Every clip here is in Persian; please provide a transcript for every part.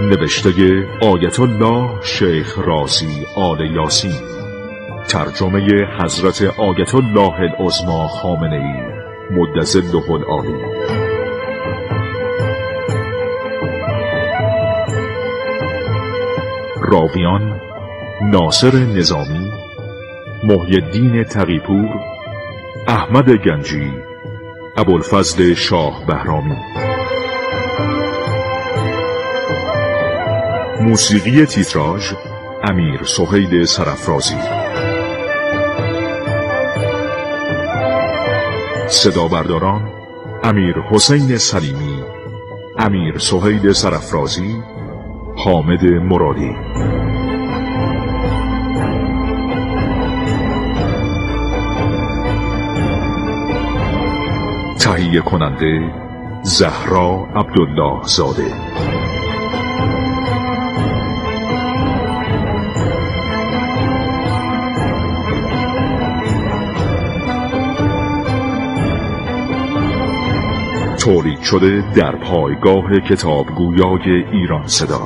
نوشته آیت الله شیخ رازی آل یاسین، ترجمه حضرت آیت الله العظمی خامنه‌ای مدظله العالی. راویان: ناصر نظامی، محی الدین تقی‌پور، احمد گنجی، ابوالفضل شاه بهرامی. موسیقی تیتراژ امیر سهیل سرافرازی. صدا برداران: امیر حسین سلیمی، امیر سهیل سرافرازی، حامد مرادی. تهیه کننده زهرا عبدالله زاده. تولید شده در پایگاه کتابگویای ایران صدا.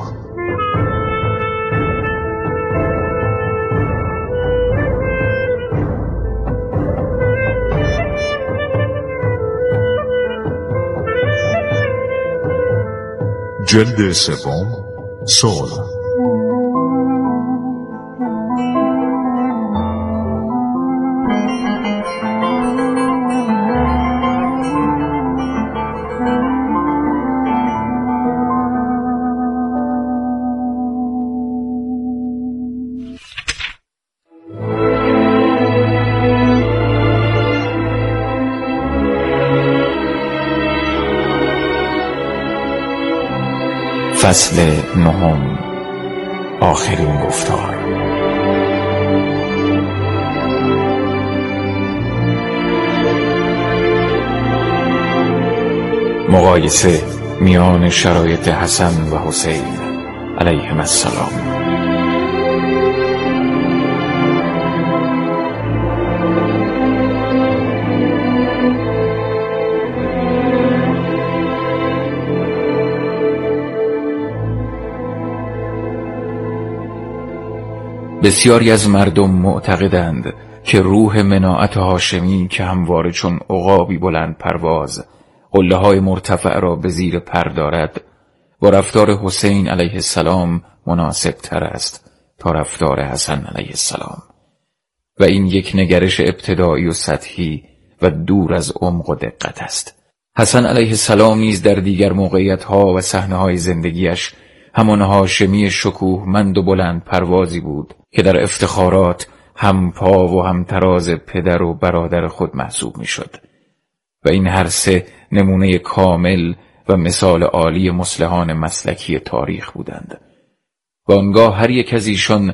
جلد سوم، صلح. فصل نهم، آخرین گفتار. مقایسه میان شرایط حسن و حسین علیهم السلام. بسیاری از مردم معتقدند که روح مناعت هاشمی که همواره چون عقابی بلند پرواز قله های مرتفع را به زیر پر دارد، با رفتار حسین علیه السلام مناسب تر است تا رفتار حسن علیه السلام، و این یک نگرش ابتدایی و سطحی و دور از عمق و دقت است. حسن علیه السلام نیز در دیگر موقعیت ها و صحنه های زندگیش همان هاشمی شکوهمند و بلند پروازی بود که در افتخارات هم پا و هم تراز پدر و برادر خود محسوب می شد، و این هر سه نمونه کامل و مثال عالی مصلحان مسلکی تاریخ بودند. و آنگاه هر یک از ایشان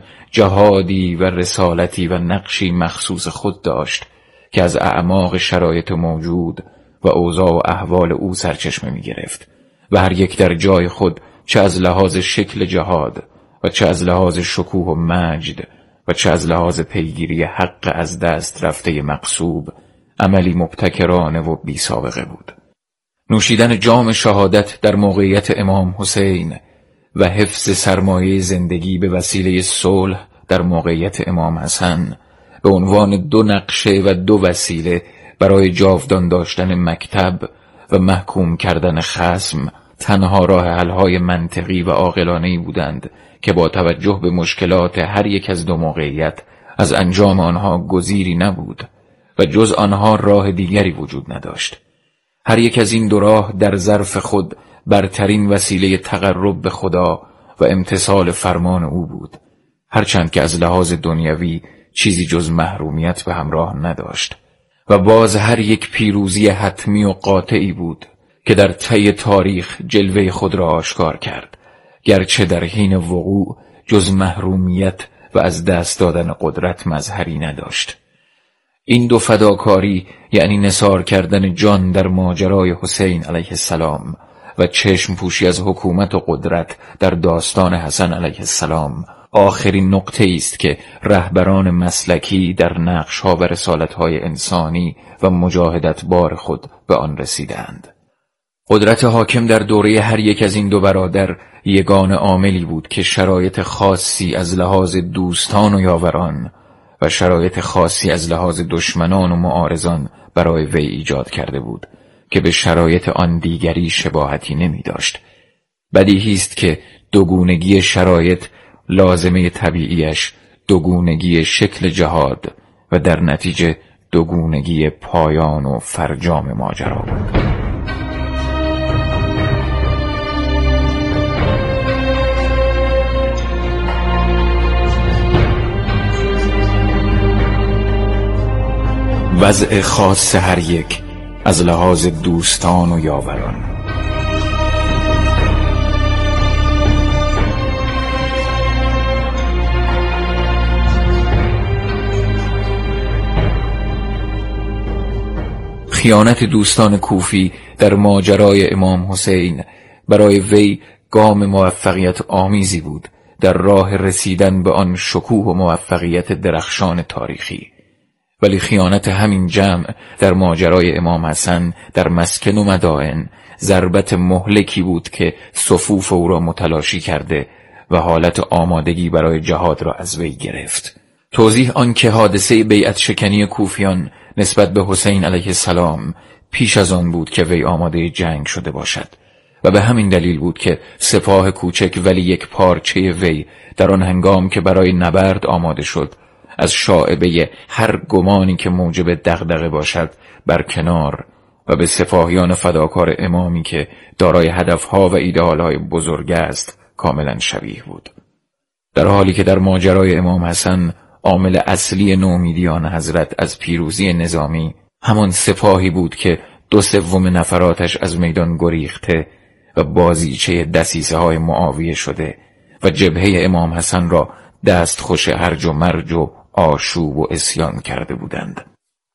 جهادی و رسالتی و نقشی مخصوص خود داشت که از اعماق شرایط موجود و اوضاع و احوال او سرچشمه می گرفت، و هر یک در جای خود، چه از لحاظ شکل جهاد و چه از لحاظ شکوه و مجد و چه از لحاظ پیگیری حق از دست رفته مقصوب، عملی مبتکرانه و بی سابقه بود. نوشیدن جام شهادت در موقعیت امام حسین و حفظ سرمایه زندگی به وسیله صلح در موقعیت امام حسن به عنوان دو نقشه و دو وسیله برای جاودان داشتن مکتب و محکوم کردن خصم تنها راه حل‌های منطقی و عاقلانه‌ای بودند که با توجه به مشکلات هر یک از دو موقعیت از انجام آنها گزیری نبود و جز آنها راه دیگری وجود نداشت. هر یک از این دو راه در ظرف خود برترین وسیله تقرب به خدا و امتثال فرمان او بود، هرچند که از لحاظ دنیوی چیزی جز محرومیت به همراه نداشت. و باز هر یک پیروزی حتمی و قاطعی بود که در طی تاریخ جلوه خود را آشکار کرد، گرچه در حین وقوع جز محرومیت و از دست دادن قدرت مظهری نداشت. این دو فداکاری، یعنی نثار کردن جان در ماجرای حسین علیه السلام و چشم پوشی از حکومت و قدرت در داستان حسن علیه السلام، آخرین نقطه است که رهبران مسلکی در نقش‌ها و رسالت‌های انسانی و مجاهدت بار خود به آن رسیدند. قدرت حاکم در دوره هر یک از این دو برادر یگان عاملی بود که شرایط خاصی از لحاظ دوستان و یاوران و شرایط خاصی از لحاظ دشمنان و معارضان برای وی ایجاد کرده بود که به شرایط آن دیگری شباهتی نمی داشت. بدیهی است که دوگونگی شرایط لازمه طبیعیش دوگونگی شکل جهاد و در نتیجه دوگونگی پایان و فرجام ماجرا بود. وضع خاص هر یک از لحاظ دوستان و یاوران. خیانت دوستان کوفی در ماجرای امام حسین برای وی گام موفقیت آمیزی بود در راه رسیدن به آن شکوه و موفقیت درخشان تاریخی. ولی خیانت همین جمع در ماجرای امام حسن در مسکن و مدائن ضربت مهلکی بود که صفوف او را متلاشی کرده و حالت آمادگی برای جهاد را از وی گرفت. توضیح آن که حادثه بیعت شکنی کوفیان نسبت به حسین علیه السلام پیش از آن بود که وی آماده جنگ شده باشد و به همین دلیل بود که سپاه کوچک ولی یک پارچه وی در آن هنگام که برای نبرد آماده شد از شائبه هر گمانی که موجب دغدغه باشد برکنار و به سپاهیان فداکار امامی که دارای هدفها و ایدئالهای بزرگ است کاملا شبیه بود. در حالی که در ماجرای امام حسن عامل اصلی نومیدیان حضرت از پیروزی نظامی همان سپاهی بود که 2/3 نفراتش از میدان گریخته و بازیچه دسیسه های معاویه شده و جبهه امام حسن را دست خوش هرج و مرج و آشوب و عصیان کرده بودند.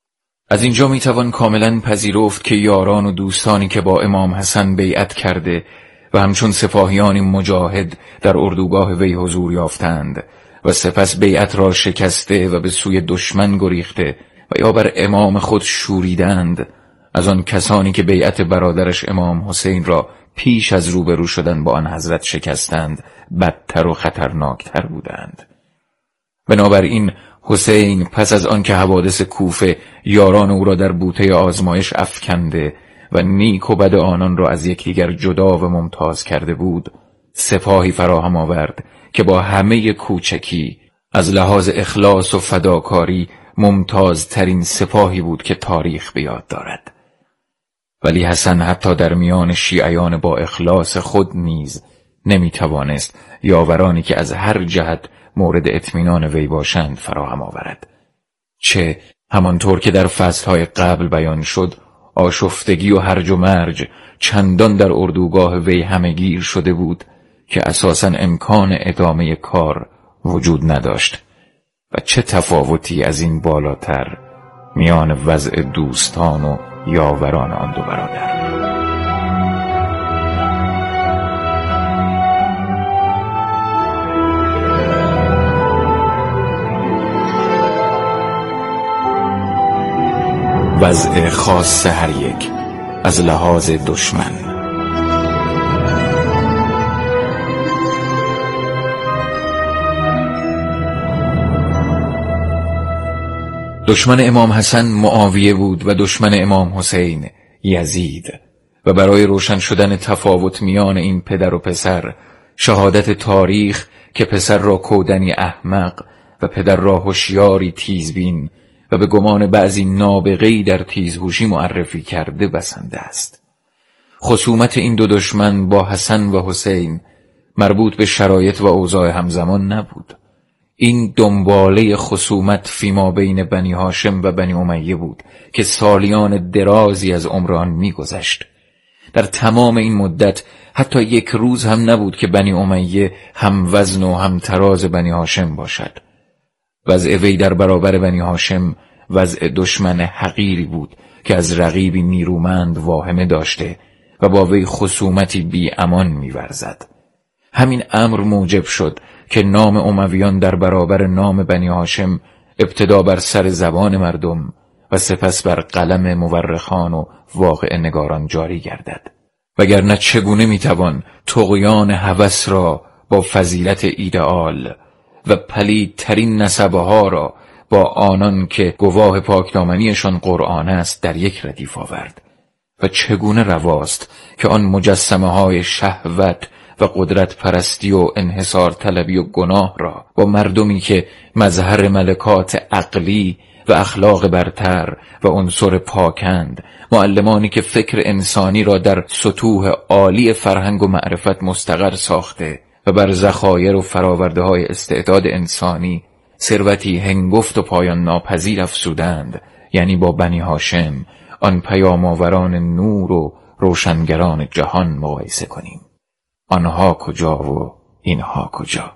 از اینجا میتوان کاملا پذیرفت که یاران و دوستانی که با امام حسن بیعت کرده و همچون سپاهیانی مجاهد در اردوگاه وی حضور یافتند و سپس بیعت را شکسته و به سوی دشمن گریخته و یا بر امام خود شوریدند، از آن کسانی که بیعت برادرش امام حسین را پیش از روبرو شدن با آن حضرت شکستند بدتر و خطرناکتر بودند. بنابراین حسین پس از آن که حوادث کوفه یاران او را در بوته آزمایش افکنده و نیک و بد آنان را از یکدیگر جدا و ممتاز کرده بود، سپاهی فراهم آورد که با همه کوچکی از لحاظ اخلاص و فداکاری ممتازترین سپاهی بود که تاریخ به یاد دارد. ولی حسن حتی در میان شیعیان با اخلاص خود نیز نمیتوانست یاورانی که از هر جهت مورد اطمینان وی باشند فراهم آورد. چه همانطور که در فصلهای قبل بیان شد، آشفتگی و هرج و مرج چندان در اردوگاه وی همه‌گیر شده بود که اساساً امکان ادامه کار وجود نداشت. و چه تفاوتی از این بالاتر میان وضع دوستان و یاوران آن دو برادر. وضع خاص هر یک از لحاظ دشمن. دشمن امام حسن معاویه بود و دشمن امام حسین یزید، و برای روشن شدن تفاوت میان این پدر و پسر شهادت تاریخ که پسر را کودنی احمق و پدر را هوشیاری تیزبین و به گمان بعضی نابغه‌ای در تیزهوشی معرفی کرده بسنده است. خصومت این دو دشمن با حسن و حسین مربوط به شرایط و اوضاع همزمان نبود. این دنباله خصومت فیما بین بنی هاشم و بنی امیه بود که سالیان درازی از عمر آن می‌گذشت. در تمام این مدت حتی یک روز هم نبود که بنی امیه هم وزن و هم تراز بنی هاشم باشد. وضع وی در برابر بنی هاشم وضع دشمن حقیری بود که از رقیبی نیرومند واهمه داشته و با وی خصومتی بی امان می‌ورزد. همین امر موجب شد که نام امویان در برابر نام بنی هاشم ابتدا بر سر زبان مردم و سپس بر قلم مورخان و واقع نگاران جاری گردد. وگرنه چگونه میتوان طغیان هوس را با فضیلت ایدئال و پلیدترین نسبه ها را با آنان که گواه پاکدامنیشان قرآن است در یک ردیف آورد؟ و چگونه رواست که آن مجسمه های شهوت و قدرت پرستی و انحصار طلبی و گناه را با مردمی که مظهر ملکات عقلی و اخلاق برتر و عنصر پاکند، معلمانی که فکر انسانی را در سطوح عالی فرهنگ و معرفت مستقر ساخته و بر ذخایر و فراورده های استعداد انسانی ثروتی هنگفت و پایان ناپذیر افزودند، یعنی با بنی هاشم، آن پیام‌آوران نور و روشنگران جهان مقایسه کنیم. آنها کجا و اینها کجا؟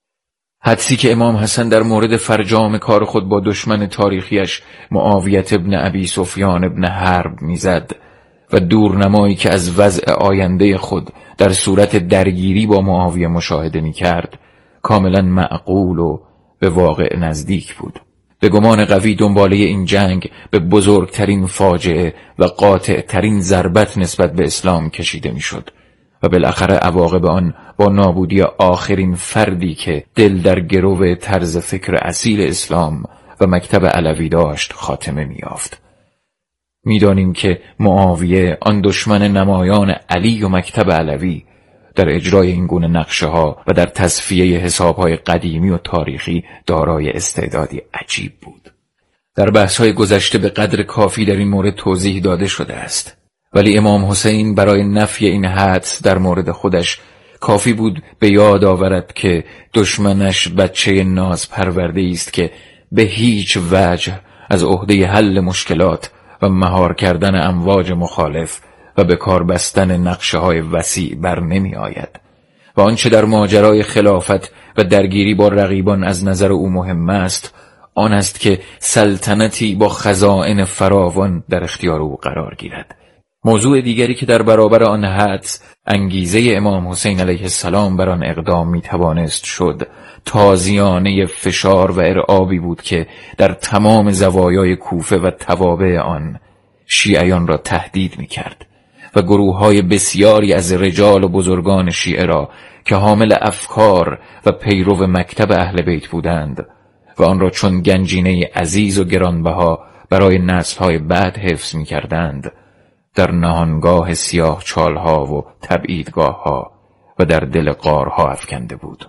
حدسی که امام حسن در مورد فرجام کار خود با دشمن تاریخیش معاویه ابن ابی سفیان ابن حرب میزد و دورنمایی که از وضع آینده خود در صورت درگیری با معاویه مشاهده میکرد کاملا معقول و به واقع نزدیک بود. به گمان قوی دنباله این جنگ به بزرگترین فاجعه و قاطعترین ضربت نسبت به اسلام کشیده میشد و بالاخره عواقب آن با نابودی آخرین فردی که دل در گرو طرز فکر اصیل اسلام و مکتب علوی داشت خاتمه می‌یافت. می‌دانیم که معاویه، آن دشمن نمایان علی و مکتب علوی، در اجرای این گونه نقشه ها و در تصفیه حساب های قدیمی و تاریخی دارای استعدادی عجیب بود. در بحث های گذشته به قدر کافی در این مورد توضیح داده شده است، ولی امام حسین برای نفی این حدس در مورد خودش کافی بود به یاد آورد که دشمنش بچه ناز پرورده است که به هیچ وجه از عهده حل مشکلات و مهار کردن امواج مخالف و به کار بستن نقشه های وسیع بر نمی آید و آنچه در ماجرای خلافت و درگیری با رقیبان از نظر او مهم است آن است که سلطنتی با خزائن فراوان در اختیار او قرار گیرد. موضوع دیگری که در برابر آن حدس انگیزه امام حسین علیه السلام بر آن اقدام می توانست شد تازیانه فشار و ارعابی بود که در تمام زوایای کوفه و توابع آن شیعیان را تهدید می کرد و گروه‌های بسیاری از رجال و بزرگان شیعه را که حامل افکار و پیرو مکتب اهل بیت بودند و آن را چون گنجینه عزیز و گرانبها برای نسل‌های بعد حفظ می کردند در نهانگاه سیاه چالها و تبعیدگاهها و در دل غارها افکنده بود.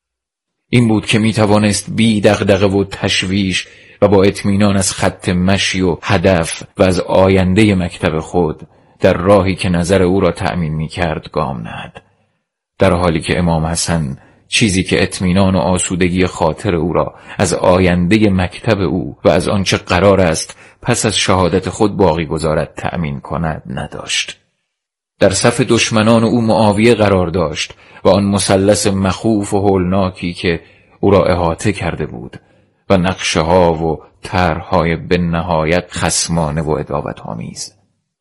این بود که می توانست بی دغدغه و تشویش و با اطمینان از خط مشی و هدف و از آینده مکتب خود در راهی که نظر او را تأمین می کرد گام نهد، در حالی که امام حسن چیزی که اطمینان و آسودگی خاطر او را از آینده مکتب او و از آنچه قرار است پس از شهادت خود باقی گذارد تأمین کند نداشت. در صف دشمنان او معاویه قرار داشت و آن مثلث مخوف و هولناکی که او را احاطه کرده بود و نقشه ها و طرح‌های به نهایت خصمانه و عداوت‌آمیز.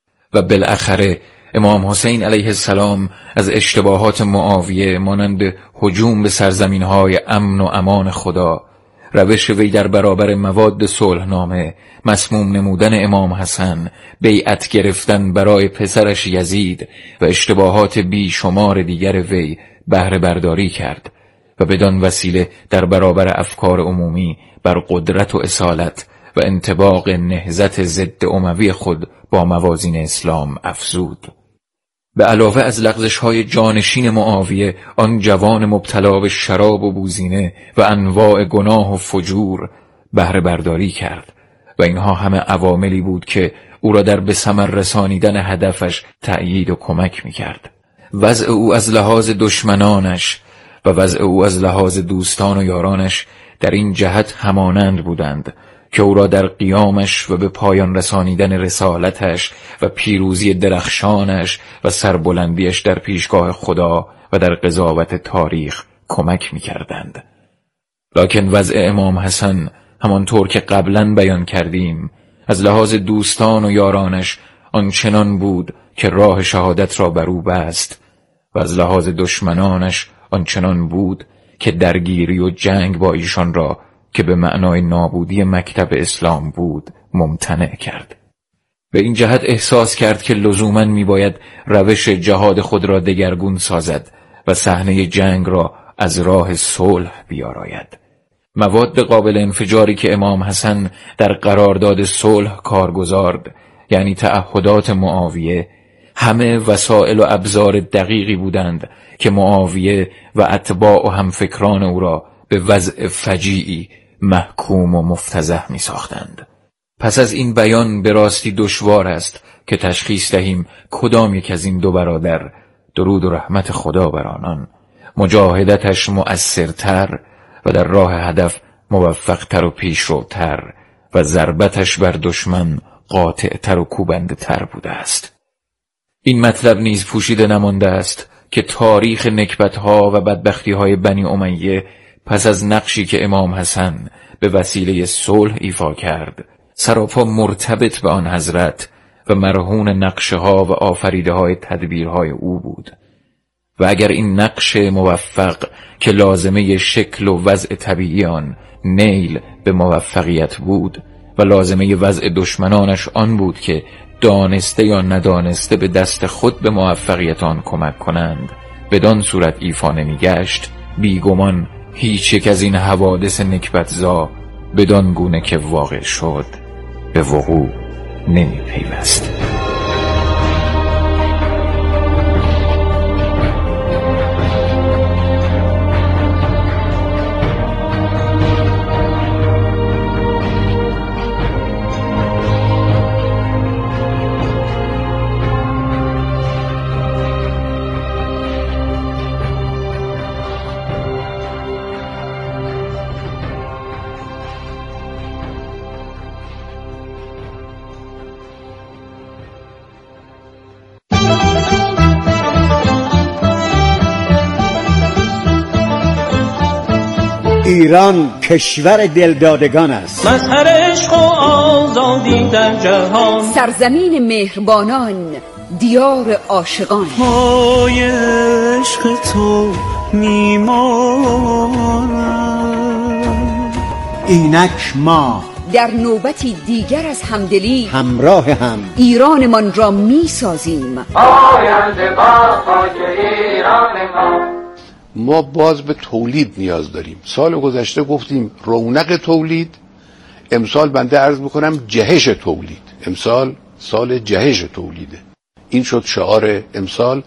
و بالاخره امام حسین علیه السلام از اشتباهات معاویه مانند هجوم به سرزمین‌های امن و امان خدا، روش وی در برابر مواد صلحنامه، مسموم نمودن امام حسن، بیعت گرفتن برای پسرش یزید و اشتباهات بیشمار دیگر وی بهره برداری کرد و بدان وسیله در برابر افکار عمومی بر قدرت و اصالت و انطباق نهضت ضد اموی خود با موازین اسلام افزود. به علاوه از لغزش‌های جانشین معاویه، آن جوان مبتلا به شراب و بوزینه و انواع گناه و فجور بهره برداری کرد و اینها همه عواملی بود که او را در به ثمر رسانیدن هدفش تأیید و کمک می‌کرد. وضع او از لحاظ دشمنانش و وضع او از لحاظ دوستان و یارانش در این جهت همانند بودند که او را در قیامش و به پایان رسانیدن رسالتش و پیروزی درخشانش و سربلندیش در پیشگاه خدا و در قضاوت تاریخ کمک می‌کردند. لکن وضع امام حسن همانطور که قبلا بیان کردیم از لحاظ دوستان و یارانش آنچنان بود که راه شهادت را بر او بست و از لحاظ دشمنانش آنچنان بود که درگیری و جنگ با ایشان را که به معنای نابودی مکتب اسلام بود ممتنع کرد. به این جهت احساس کرد که لزوماً میباید روش جهاد خود را دگرگون سازد و صحنه جنگ را از راه صلح بیاراید. مواد قابل انفجاری که امام حسن در قرارداد صلح کار گذارد، یعنی تعهدات معاویه، همه وسایل و ابزار دقیقی بودند که معاویه و اتباع و همفکران او را به وضع فجیعی محکوم و مفتضح می ساختند. پس از این بیان به راستی دشوار است که تشخیص دهیم کدام یک از این دو برادر، درود و رحمت خدا بر آنان، مجاهدتش مؤثرتر و در راه هدف موفقتر و پیشروتر و ضربتش بر دشمن قاطعتر و کوبنده‌تر بوده است. این مطلب نیز پوشیده نمانده است که تاریخ نکبت‌ها و بدبختی‌های بنی امیه پس از نقشی که امام حسن به وسیله صلح ایفا کرد سراپا مرتبط به آن حضرت و مرهون نقشه‌ها و آفریده‌های تدبیرهای او بود. و اگر این نقش موفق که لازمه شکل و وضع طبیعی آن نیل به موفقیت بود و لازمه وضع دشمنانش آن بود که دانسته یا ندانسته به دست خود به موفقیت آن کمک کنند، بدان صورت ایفا نمی‌گشت، بیگمان هیچ یک از این حوادث نکبتزا بدان گونه که واقع شد به وقوع نمی پیوست. ایران کشور دلدادگان است، مظهر عشق و آزادی در جهان، سرزمین مهربانان، دیار عاشقان. پای عشق تو میمانم. اینک ما در نوبتی دیگر از همدلی همراه هم ایرانمان را میسازیم. آینده با خاک ایران ما باز به تولید نیاز داریم. سال گذشته گفتیم رونق تولید، امسال بنده عرض میکنم جهش تولید. امسال سال جهش تولیده، این شد شعار امسال.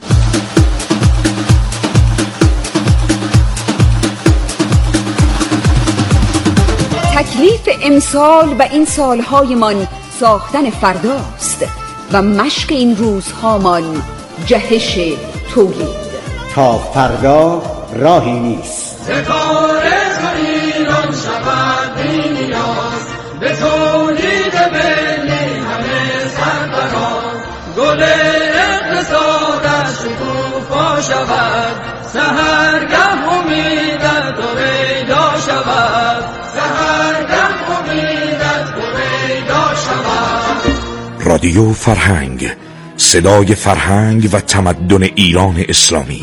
تکلیف امسال و این سالهایمان ساختن فرداست و مشق این روزهامان جهش تولید. تا فردا راهی نیست. ستاره ایران شود بی نیاز، به تولید ملی همه سرفراز. گل اقتصادش شکوفا شود، سحرگه امیدت تو پیدا شود، سحرگه امیدت تو پیدا شود. رادیو فرهنگ، صدای فرهنگ و تمدن ایران اسلامی.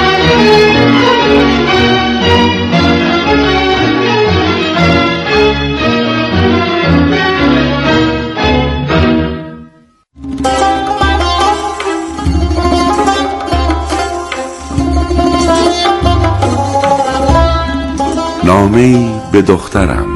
نامه‌ای به دخترم.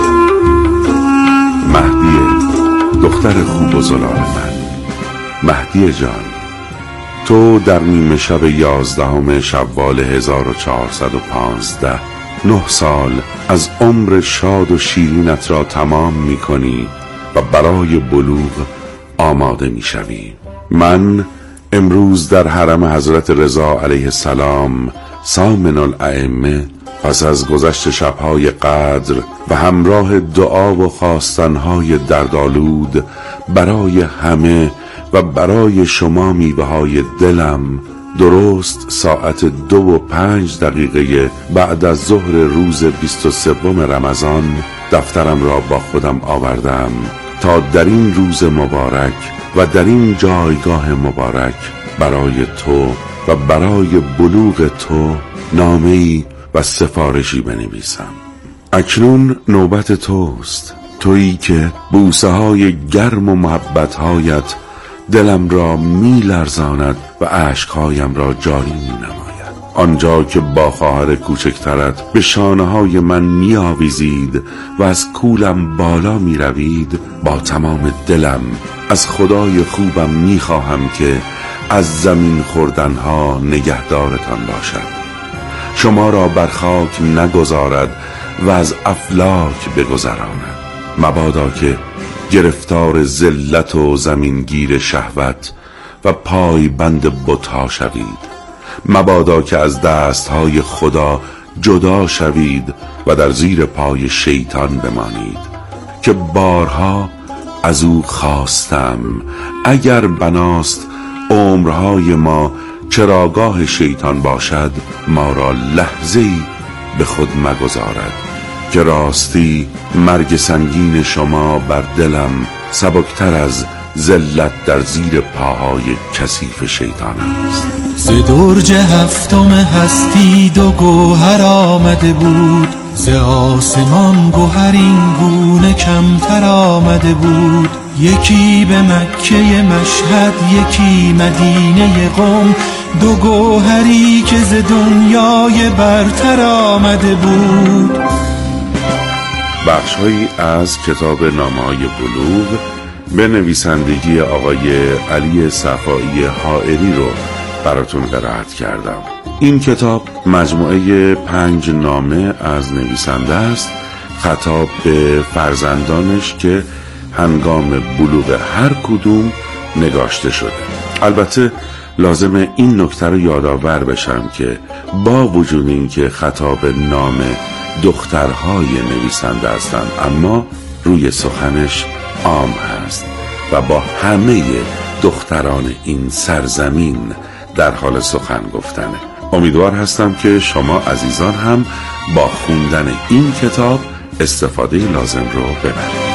مهدیه، دختر خوب و زلال من. مهدی جان، تو در نیمه شب 11 شوال 1415 9 سال از عمر شاد و شیرینت را تمام می کنی و برای بلوغ آماده می شوی. من امروز در حرم حضرت رضا علیه السلام سامن الائمه، پس از گذشت شبهای قدر و همراه دعا و خواستنهای دردآلود برای همه و برای شما میوه‌های دلم، درست ساعت 2:05 بعد از ظهر روز 23 رمضان دفترم را با خودم آوردم تا در این روز مبارک و در این جایگاه مبارک برای تو و برای بلوغ تو نامه‌ای و سفارشی بنویسم. اکنون نوبت توست. تویی که بوسه های گرم و محبتهایت دلم را می لرزاند و اشکهایم را جاری می نماید. آنجا که با خواهر کوچکترت به شانه های من می آویزید و از کولم بالا می روید، با تمام دلم از خدای خوبم می خواهم که از زمین خوردنها نگهدارتان باشد، شما را بر خاک نگذارد و از افلاک بگذراند. مبادا که گرفتار ذلت و زمینگیر شهوت و پای بند بت‌ها شوید. مبادا که از دستهای خدا جدا شوید و در زیر پای شیطان بمانید که بارها از او خواستم اگر بناست عمرهای ما چراگاه شیطان باشد، ما را لحظه‌ای به خود مگذارد که راستی مرگ سنگین شما بر دلم سبکتر از ذلت در زیر پاهای کثیف شیطان است. ز درج هفتم هستی دو گوهر آمده بود، ز آسمان گوهرین گونه کمتر آمده بود. یکی به مکه مشهد، یکی مدینه قم، دو گوهری که ز دنیای برتر آمده بود. بخش‌هایی از کتاب نامه‌های بلوغ به نویسندگی آقای علی صفایی حائری رو براتون قرائت کردم. این کتاب مجموعه 5 نامه از نویسنده است، خطاب به فرزندانش که هنگام بلوغ هر کدوم نگاشته شده. البته لازمه این نکته رو یادآور بشم که با وجود این که خطاب نامه دخترهای نویسنده هستند، اما روی سخنش عام هست و با همه دختران این سرزمین در حال سخن گفتنه. امیدوار هستم که شما عزیزان هم با خوندن این کتاب استفاده لازم رو ببرید.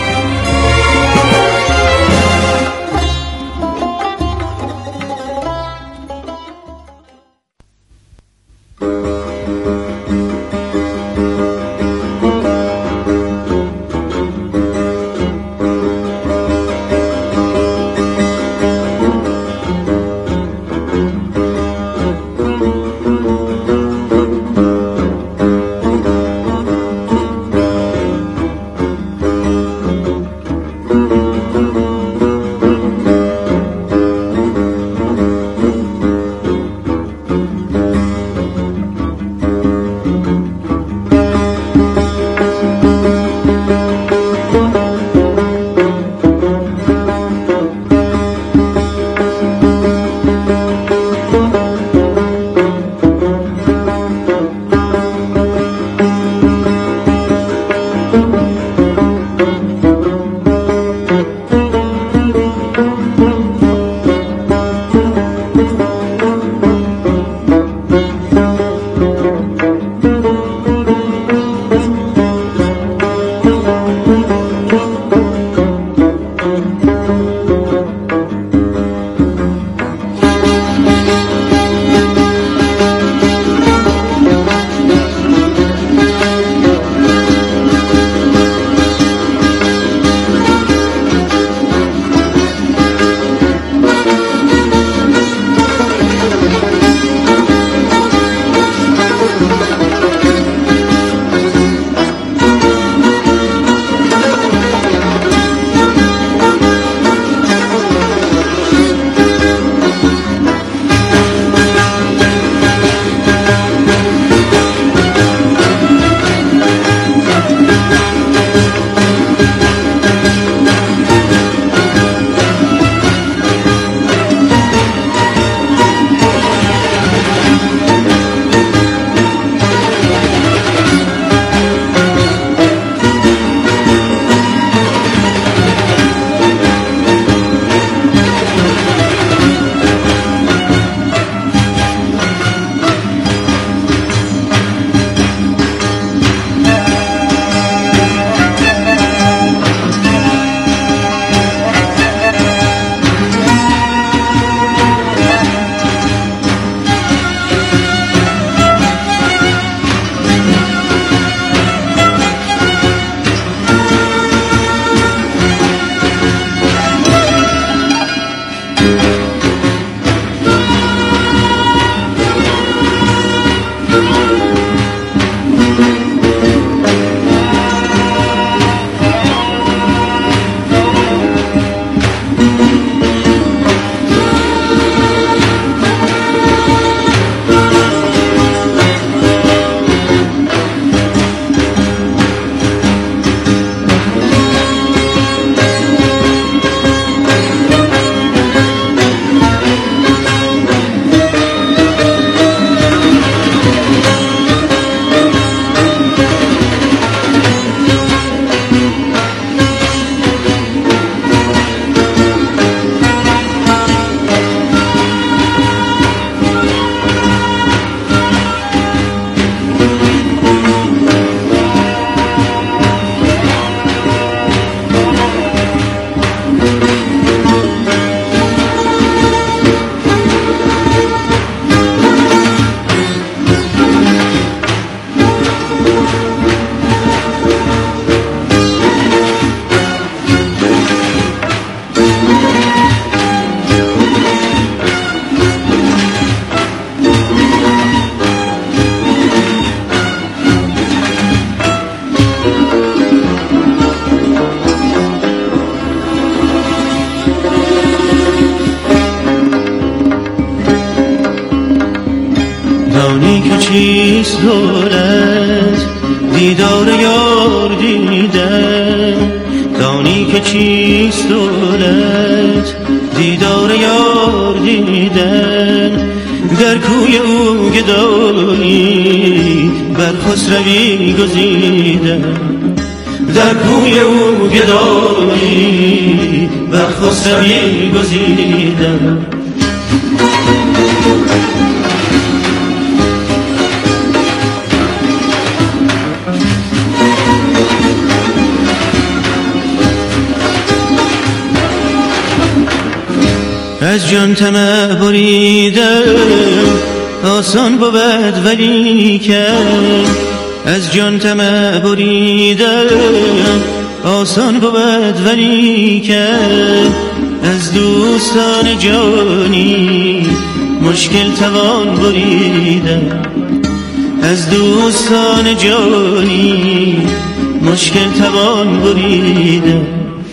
دولت دیدار یار دیدن، دانی که چیست دولت دیدار یار دیدن. در کوی او گدایی بر خسروی گزیدن، در کوی او گدایی بر خسروی گزیدن. از جان طمع بریدن آسان بود ولیکن، از جان طمع بریدن آسان بود ولیکن، از دوستان جانی مشکل توان بریدن، از دوستان جانی مشکل توان بریدن.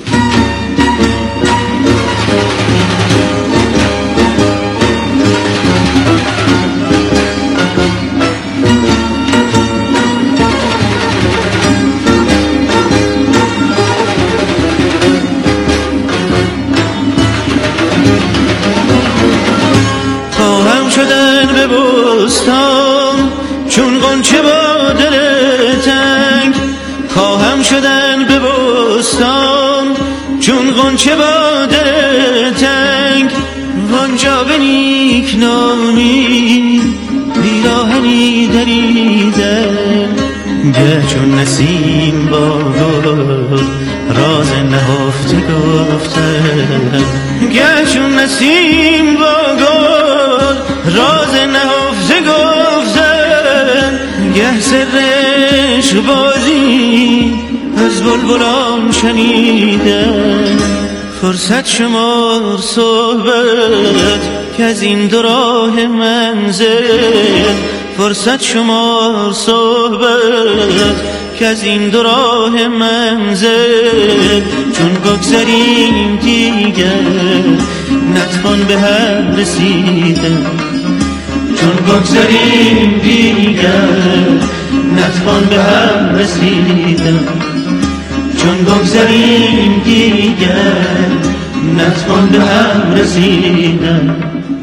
چون غنچه با دل تنگ، خواهم شدن به بستان چون غنچه با دل تنگ. وانجا به نیک نامی پیراهنی دریدن، گه چون نسیم با گل راز نهفته گفتن، گه چون نسیم با گل راز نهفته گفتن. گه سر عشق بازی از بلبلان شنیدن، فرصت شمار صحبت که از این دو راه منزل، فرصت شمار صحبت که از این دو راه منزل. چون بگذریم دیگر نتوان به هم رسیدن، چون بگذریم دیگر نتوان به هم رسیدن، چون بگذریم دیگر نتوان به هم رسیدن.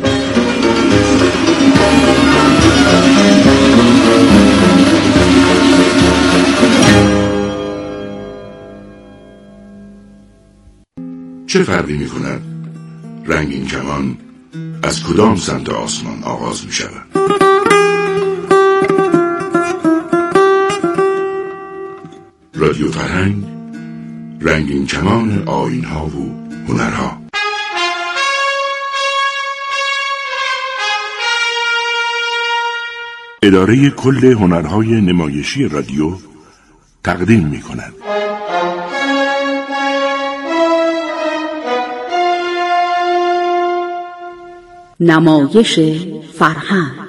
چه فرقی می کند رنگین کمان از کدام سمت آسمان آغاز می شود؟ رادیو فرهنگ، رنگین کمان آیین‌ها و هنرها. اداره کل هنرهای نمایشی رادیو تقدیم می کند. نمایش فرهنگ